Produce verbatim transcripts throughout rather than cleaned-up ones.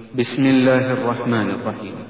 بسم الله الرحمن الرحيم.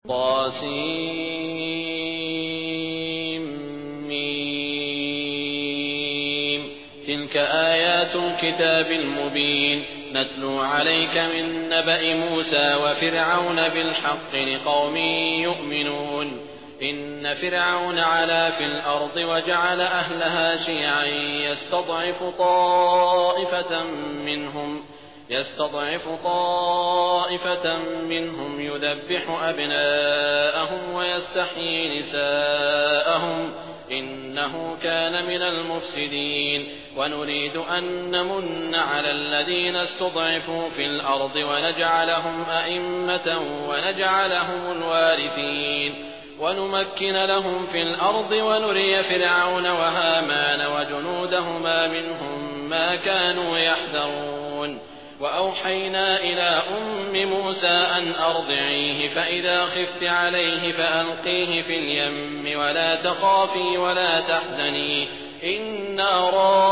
طاسيم. تلك آيات الكتاب المبين نتلو عليك من نبأ موسى وفرعون بالحق لقوم يؤمنون. إن فرعون علا في الأرض وجعل أهلها شيعا يستضعف طائفة منهم يستضعف طائفة منهم يذبح أبناءهم ويستحيي نساءهم إنه كان من المفسدين. ونريد أن نمن على الذين استضعفوا في الأرض ونجعلهم أئمة ونجعلهم الوارثين ونمكن لهم في الأرض ونري فرعون وهامان وجنودهما منهم ما كانوا يحذرون. وأوحينا إلى أم موسى أن أرضعيه فإذا خفت عليه فألقيه في اليم ولا تخافي ولا تحزني إنا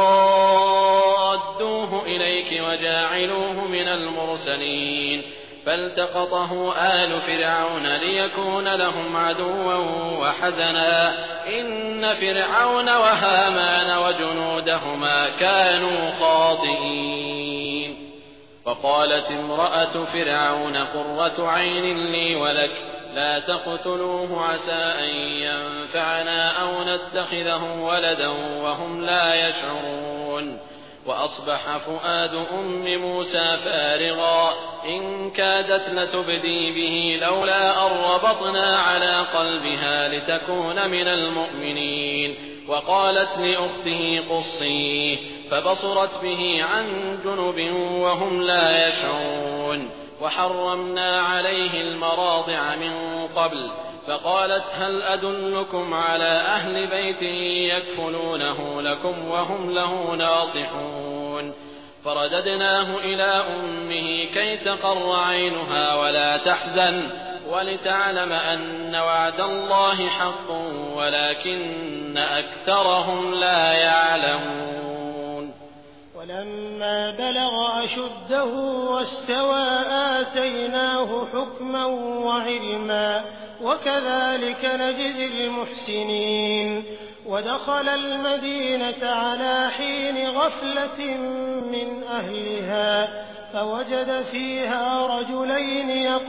رادوه إليك وجاعلوه من المرسلين. فالتقطه آل فرعون ليكون لهم عدوا وحزنا إن فرعون وهامان وجنودهما كانوا خاطئين. وقالت امرأة فرعون قرة عين لي ولك لا تقتلوه عسى أن ينفعنا أو نتخذه ولدا وهم لا يشعرون. وأصبح فؤاد أم موسى فارغا إن كادت لتبدي به لولا أن ربطنا على قلبها لتكون من المؤمنين. وقالت لأخته قصيه فبصرت به عن جنب وهم لا يشعرون. وحرمنا عليه المراضع من قبل فقالت هل أدلكم على أهل بيت يكفلونه لكم وهم له ناصحون. فرددناه إلى أمه كي تقر عينها ولا تحزن ولتعلم أن وعد الله حق ولكن أكثرهم لا يعلمون. ولما بلغ أشده واستوى آتيناه حكما وعلما وكذلك نجزي المحسنين. ودخل المدينة على حين غفلة من أهلها فوجد فيها رجلين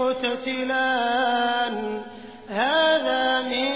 يقتتلان هذا من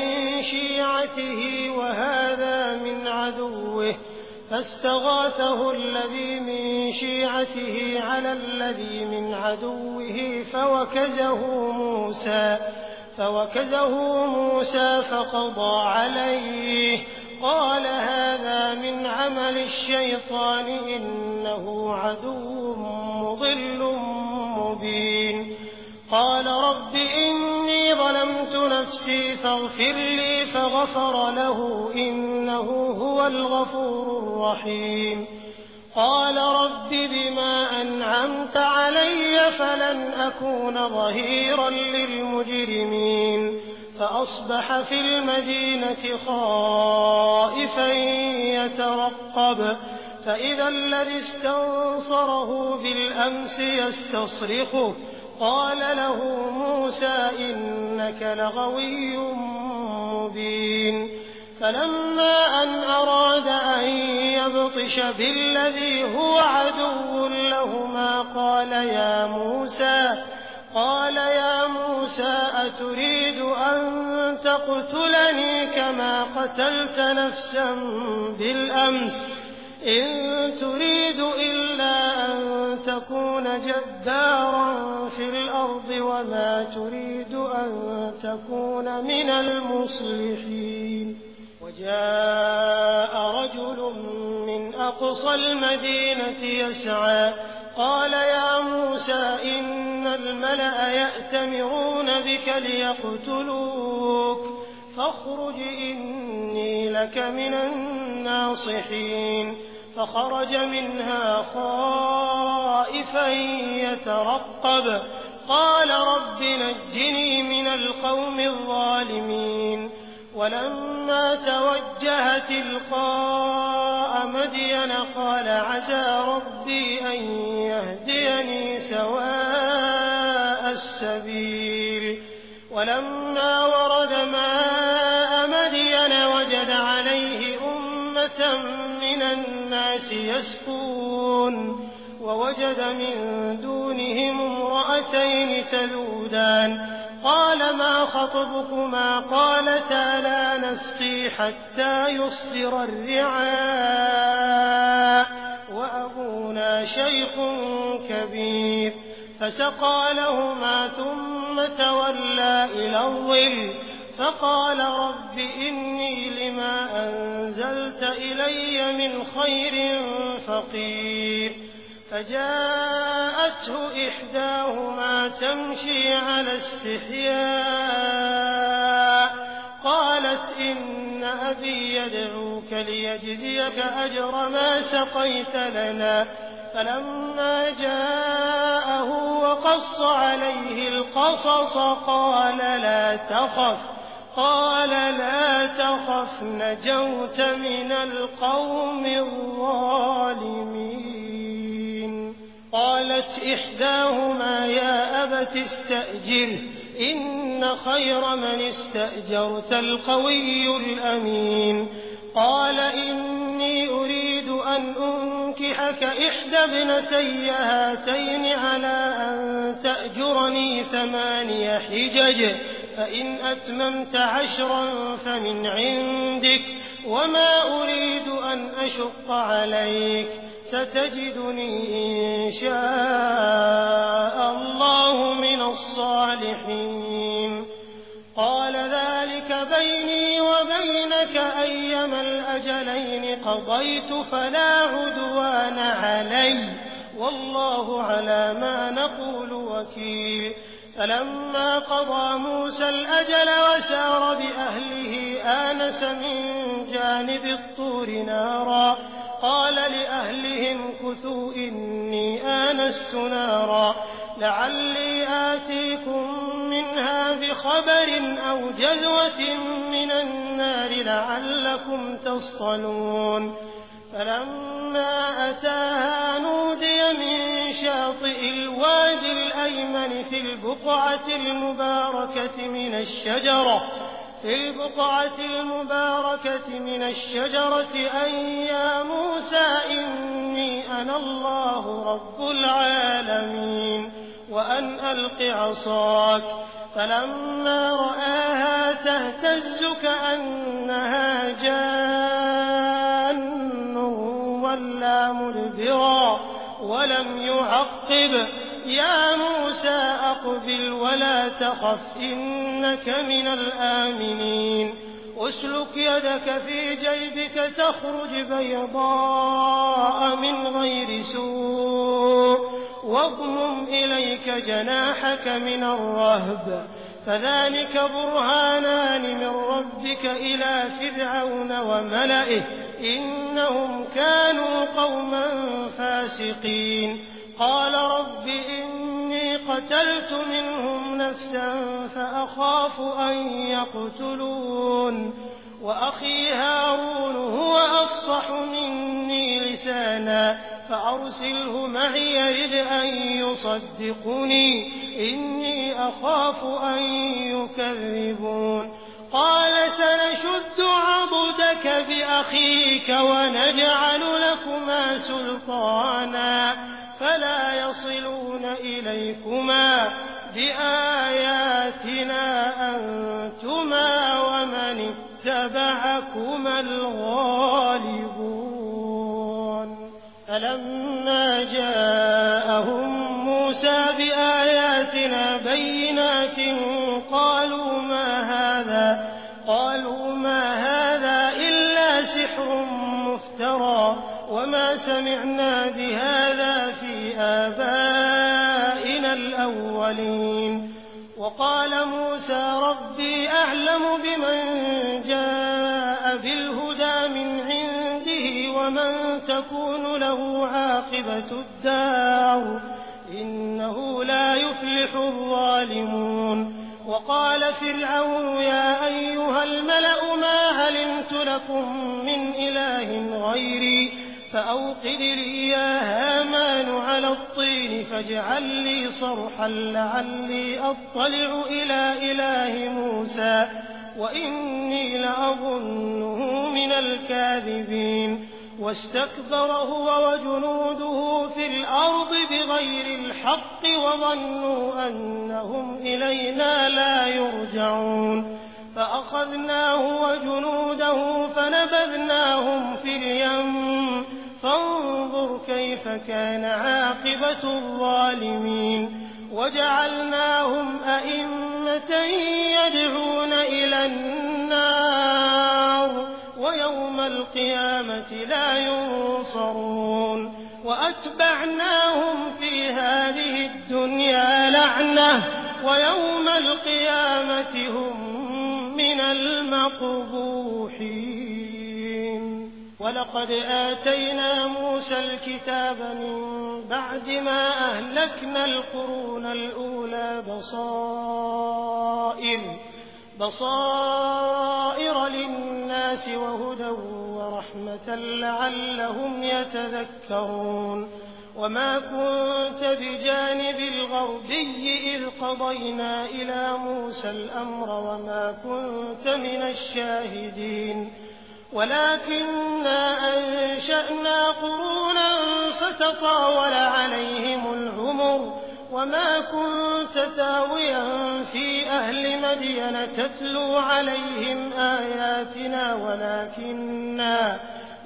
شيعته وهذا من عدوه فاستغاثه الذي من شيعته على الذي من عدوه فوكزه موسى فوكزه موسى فقضى عليه قال هذا من عمل الشيطان إنه عدو مضل مبين. قال رب إني ظلمت نفسي فاغفر لي فغفر له إنه هو الغفور الرحيم. قال رب بما أنعمت علي فلن أكون ظهيرا للمجرمين. فأصبح في المدينة خائفا يترقب فإذا الذي استنصره بالأمس يستصرخه قال له موسى إنك لغوي مبين. فلما أن أراد أن يبطش بالذي هو عدو لهما قال يا موسى قال يا موسى أتريد أن تقتلني كما قتلت نفسا بالأمس إن تريد إلا أن تكون جبارا في الأرض وما تريد أن تكون من المصلحين. وجاء رجل من أقصى المدينة يسعى قال يا موسى إن الملأ يأتمرون بك ليقتلوك فاخرج إني لك من الناصحين. فخرج منها خائفا يترقب قال رب نجني من القوم الظالمين. ولما توجه تلقاء مدين قال عسى ربي أن يهديني سواء السبيل ولما ورد ماء مدين وجد عليه أمة من الناس يسقون ووجد من دونهم امرأتين تذودان قال ما خطبكما قالتا لا نسقي حتى يصدر الرعاء وأبونا شيخ كبير فسقى لهما ثم تولى إلى الظل فقال رب إني لما أنزلت إلي من خير فقير فجاءته إحداهما تمشي على استحياء قالت إن أبي يدعوك ليجزيك أجر ما سقيت لنا فلما جاءه وقص عليه القصص قال لا تخف قال لا تخف نجوت من القوم الظالمين قالت إحداهما يا أبت استأجره إن خير من استأجرت القوي الأمين قال إني أريد أن أنكحك إحدى ابنتي هاتين على أن تأجرني ثماني حجج فإن أتممت عشرا فمن عندك وما أريد أن أشق عليك ستجدني إن شاء الله من الصالحين قال ذلك بيني وبينك أيما الأجلين قضيت فلا عدوان علي والله على ما نقول وكيل فلما قضى موسى الأجل وسار بأهله آنس من جانب الطور نارا قال لأهلهم كثوا إني آنست نارا لعلي آتيكم منها بخبر أو جذوة من النار لعلكم تصطلون فلما أتاها نودي من شاطئ الوادي الأيمن في البقعة المباركة من الشجرة في البقعة المباركة من الشجرة أن يا موسى إني أنا الله رب العالمين وأن ألق عصاك فلما رآها تهتز كأنها جان ولى مدبرا ولم يعقب يا موسى أقبل ولا تخف إنك من الآمنين أسلك يدك في جيبك تخرج بيضاء من غير سوء واضمم إليك جناحك من الرهب فذلك برهانان من ربك إلى فرعون وملئه إنهم كانوا قوما فاسقين قال رب إني قتلت منهم نفسا فأخاف أن يقتلون وأخي هارون هو أفصح مني لسانا فأرسله معي يرد أن يصدقني إني أخاف أن يكذبون قال سنشد عضدك بأخيك ونجعل لكما سلطانا فلا يصلون إليكما بآياتنا أنتما ومن اتبعكما الغالبون فلما جاءهم موسى بآياتنا بينات قالوا ما هذا قالوا ما هذا إلا سحر مفترى وما سمعنا بهذا في آبائنا الأولين وقال موسى ربي أعلم بمن جاء بالهدى من عنده ومن تكون له عاقبة الدار إنه لا يفلح الظالمون وقال فرعون يا أيها الملأ ما علمت لكم من إله غيري فأوقد لي يا هامان على الطين فاجعل لي صرحا لعلي أطلع إلى إله موسى وإني لأظنه من الكاذبين واستكبر هو وجنوده في الأرض بغير الحق وظنوا أنهم إلينا لا يرجعون فأخذناه وجنوده فنبذناهم في اليم فانظر كيف كان عاقبة الظالمين وجعلناهم أئمة يدعون إلى النار ويوم القيامة لا ينصرون وأتبعناهم في هذه الدنيا لعنة ويوم القيامة هم من المقبوحين ولقد آتينا موسى الكتاب من بعد ما أهلكنا القرون الأولى بصائر بصائر للناس وهدى ورحمة لعلهم يتذكرون وما كنت بجانب الغربي إذ قضينا إلى موسى الأمر وما كنت من الشاهدين ولكننا أنشأنا قرونا فتطاول عليهم العمر وما كنت تاويا في أهل مدين تتلو عليهم آياتنا ولكننا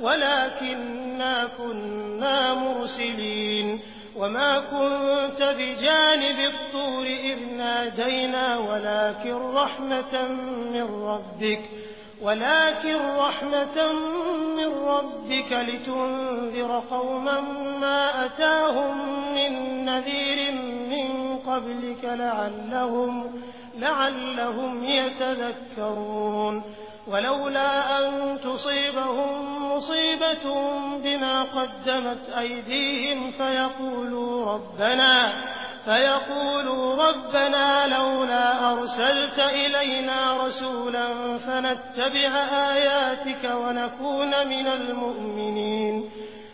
ولكننا كنا مرسلين وما كنت بجانب الطور إذ نادينا ولكن رحمة من ربك ولكن رحمة من ربك لتنذر قوما ما أتاهم من نذير من قبلك لعلهم لعلهم يتذكرون ولولا أن تصيبهم مصيبة بما قدمت أيديهم فيقولوا ربنا فيقولوا ربنا لولا أرسلت إلينا رسولا فنتبع آياتك ونكون من المؤمنين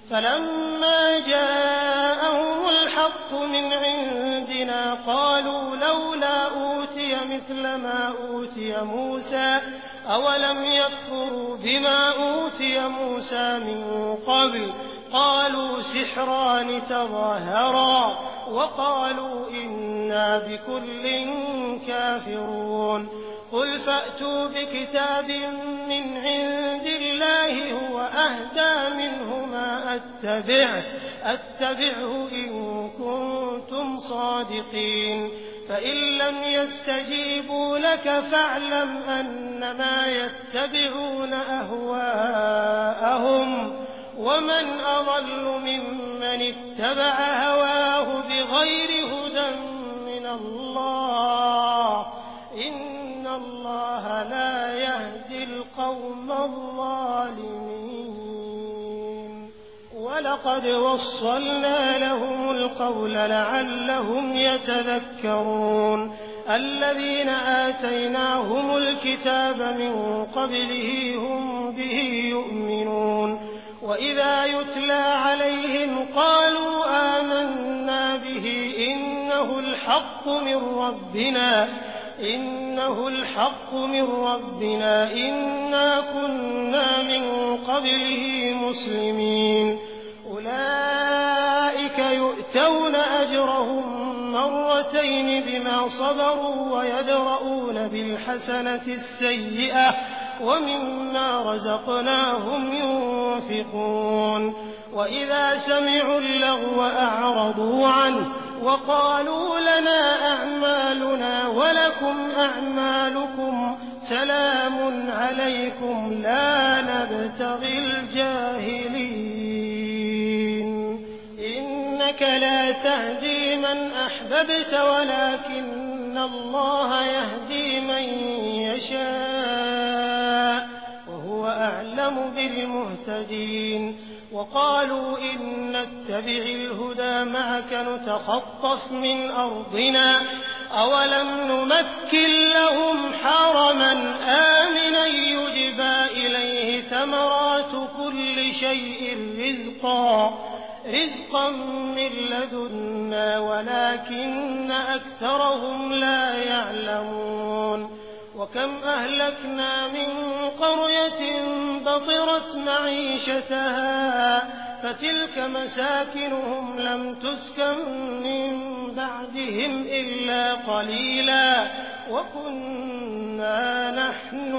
فلما جاءهم الحق من عندنا قالوا لولا أوتي مثل ما أوتي موسى أولم يكفروا بما أوتي موسى من قبل قالوا سحران تظاهرا وقالوا إنا بكل كافرون قل فأتوا بكتاب من عند الله هو أهدى منه ما أتبعه أتبعه إن كنتم صادقين فإن لم يستجيبوا لك فاعلم أنما يتبعون أهواءهم ومن أضل ممن اتبع هواه بغير هدى من الله إن الله لا يهدي القوم الظالمين ولقد وصلنا لهم القول لعلهم يتذكرون الذين آتيناهم الكتاب من قبله هم به يؤمنون وإذا يتلى عليهم قالوا آمنا به إنه الحق من ربنا إنه الحق من ربنا إنا كنا من قبله مسلمين أولئك يؤتون أجرهم مرتين بما صبروا ويدرؤون بالحسنة السيئة ومما رزقناهم ينفقون وإذا سمعوا اللغو أعرضوا عنه وقالوا لنا أعمالنا ولكم أعمالكم سلام عليكم لا نبتغي الجاهلين إنك لا تهدي من أحببت ولكن الله يهدي من يشاء وهو أعلم بالمهتدين وقالوا إن نتبع الهدى معك نتخطف من أرضنا أولم نمكن لهم حرما آمنا يجبى إليه ثمرات كل شيء رزقا رزقا رزقا من لدنا ولكن أكثرهم لا يعلمون وكم أهلكنا من قرية بطرت معيشتها فتلك مساكنهم لم تسكن من بعدهم إلا قليلا وكنا نحن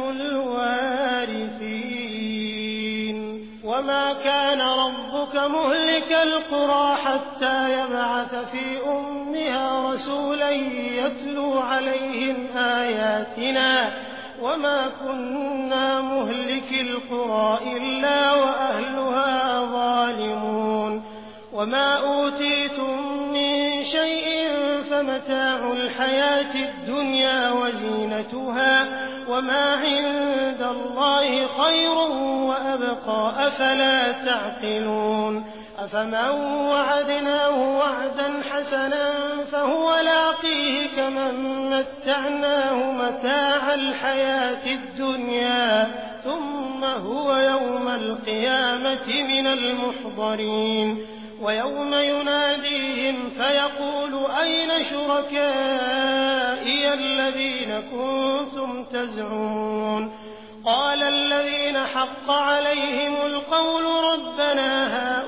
الوارثين وما كان ربك مهلك القرى حتى يبعث في أمها رسولا يتلو عليهم آياتنا وما كنا مهلك القرى إلا وأهلها ظالمون وما أوتيتم من شيء فمتاع الحياة الدنيا وزينتها وما عند الله خير وأبقى أفلا تعقلون أفمن وعدناه وعدا حسنا فهو لاقيه كمن متعناه متاع الحياة الدنيا ثم هو يوم القيامة من المحضرين ويوم يناديهم فيقول أين شركائي الذين كنتم تزعمون قال الذين حق عليهم القول ربنا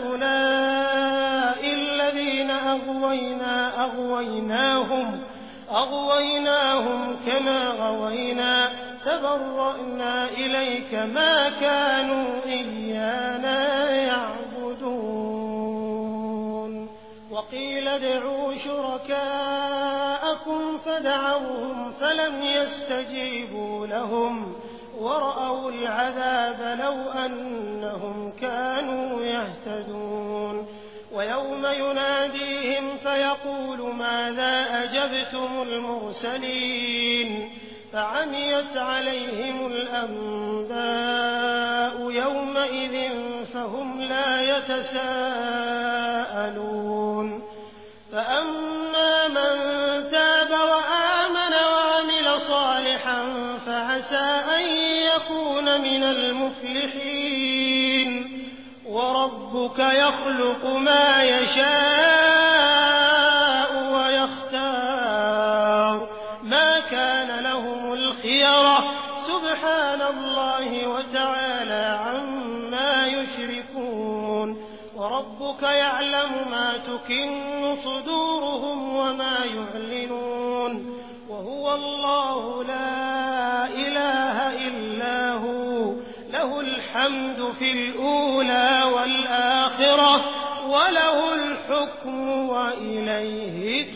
هؤلاء الذين أغوينا أغويناهم أغويناهم كما غوينا تبرأنا إليك ما كانوا إيانا يعبدون وقيل ادعوا شركاءكم فدعوهم فلم يستجيبوا لهم ورأوا العذاب لو أنهم كانوا يهتدون ويوم يناديهم فيقول ماذا أجبتم المرسلين فعميت عليهم الأنباء يومئذ فهم لا يتساءلون فأما من تاب وآمن وعمل صالحا فعسى أن يكون من المفلحين وربك يخلق ما يشاء ويختار ما كان لهم الخيرة سبحان الله وتعالى عما يشركون وربك يعلم ما تكن صدورهم وما يعلنون وهو الله لا إله إلا هو له الحمد في الأولى والآخرة وله الحكم وإليه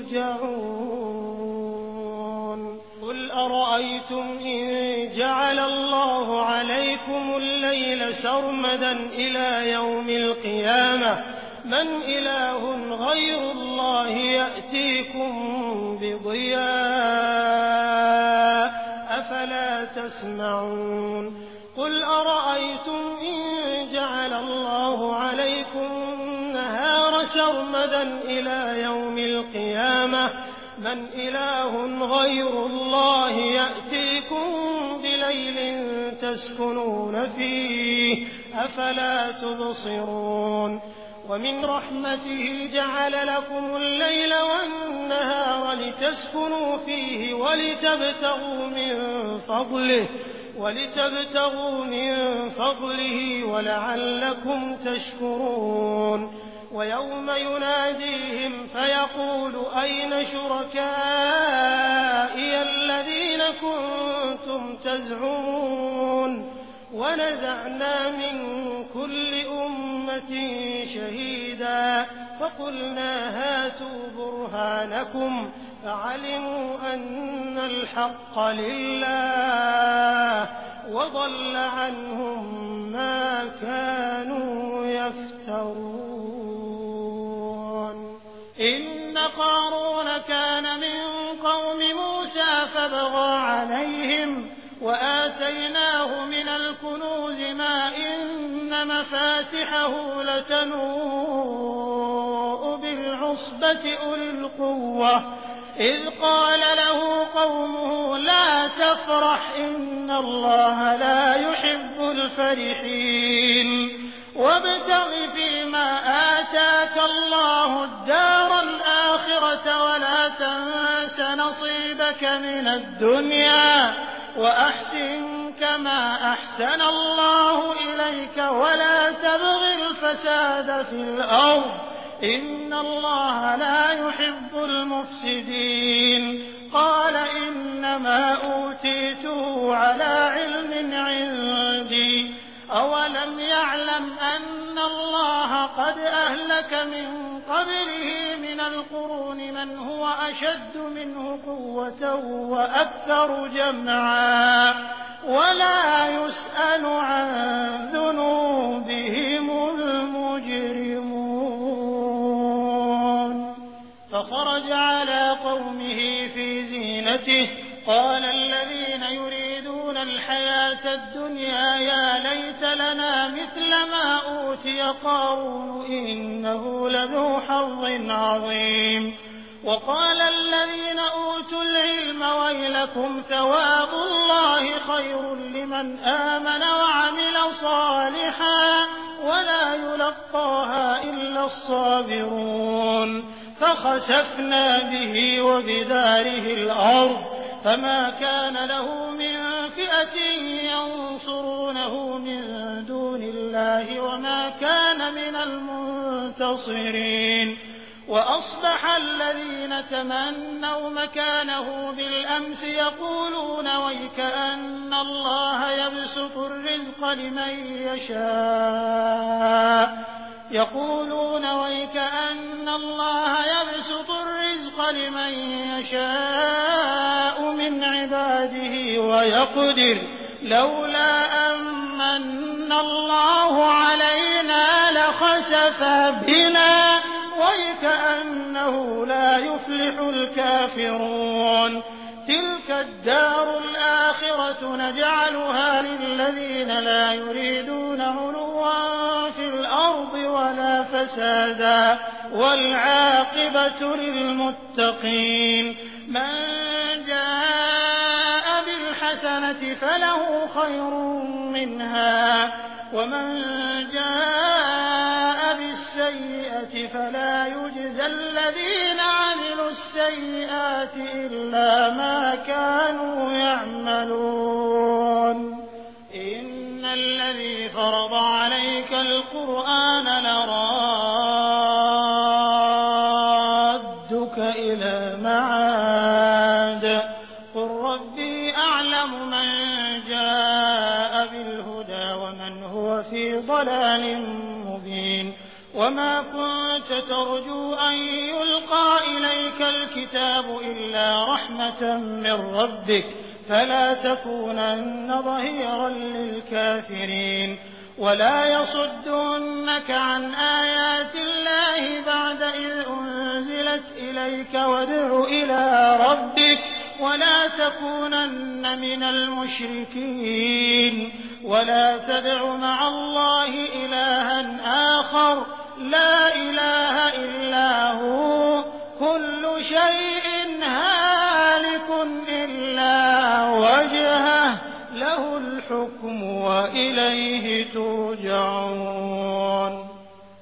ترجعون قل أرأيتم إن جعل الله عليكم الليل سرمدا إلى يوم القيامة من إله غير الله يأتيكم بضياء أفلا تسمعون قل أرأيتم إن جعل الله عليكم النهار سرمدا إلى يوم القيامة من إله غير الله يأتيكم بليل تسكنون فيه أفلا تبصرون ومن رحمته جعل لكم الليل والنهار لتسكنوا فيه ولتبتغوا من فضله ولتبتغوا من فضله ولعلكم تشكرون ويوم يناديهم فيقول أين شركائي الذين كنتم تزعمون ونزعنا من كل أمة شهيدا فقلنا هاتوا برهانكم فعلموا أن الحق لله وضل عنهم ما كانوا يفترون إن قارون كان من قوم موسى فبغى عليهم وآتيناه من الكنوز ما إن مفاتحه لتنوء بالعصبة أولي القوة إذ قال له قومه لا تفرح إن الله لا يحب الفرحين وابتغ فيما آتاك الله الدار الآخرة ولا تنس نصيبك من الدنيا وأحسن كما أحسن الله إليك ولا تبغ الفساد في الأرض إن الله لا يحب المفسدين. قال إنما أوتيته على علم عندي أولم يعلم أن الله قد أهلك من قبله من القرون من هو أشد منه قوة وأكثر جمعا ولا يسأل عن ذنوبهم المجرمون. فخرج على قومه في زينته قال الذين يريدون الحياة الدنيا يا ليت لنا مثل ما أوتي قارون إنه لذو حظ عظيم. وقال الذين أوتوا العلم ويلكم ثواب الله خير لمن آمن وعمل صالحا ولا يلقاها إلا الصابرون. فخسفنا به وبداره الأرض فما كان له من فئة ينصرونه من دون الله وما كان من المنتصرين. وأصبح الذين تمنوا مكانه بالأمس يقولون ويكأن الله يبسط الرزق لمن يشاء يقولون ويكأن الله يبسط الرزق لمن يشاء من عباده ويقدر لولا أمن الله علينا لخسف بنا ويكأنه لا يفلح الكافرون. تلك الدار الآخرة نجعلها للذين لا يريدون علوا في الأرض ولا فسادا والعاقبة للمتقين. من جاء بالحسنة فله خير منها ومن جاء بالسيئة فلا يجزى الذين عملوا السيئات إلا ما كانوا يعملون. إن الذي فرض عليك القرآن لرادك إلى معاد قل ربي أعلم من جاء بالهدى ومن هو في ضلال مبين. وما كنت ترجو أن يلقى إليك الكتاب إلا رحمة من ربك فلا تكونن ظهيرا للكافرين. ولا يصدنك عن آيات الله بعد إذ أنزلت إليك وادع إلى ربك ولا تكونن من المشركين. ولا تدع مع الله إلها آخر لا إله إلا هو كل شيء هالك إلا وجهه له الحكم وإليه ترجعون.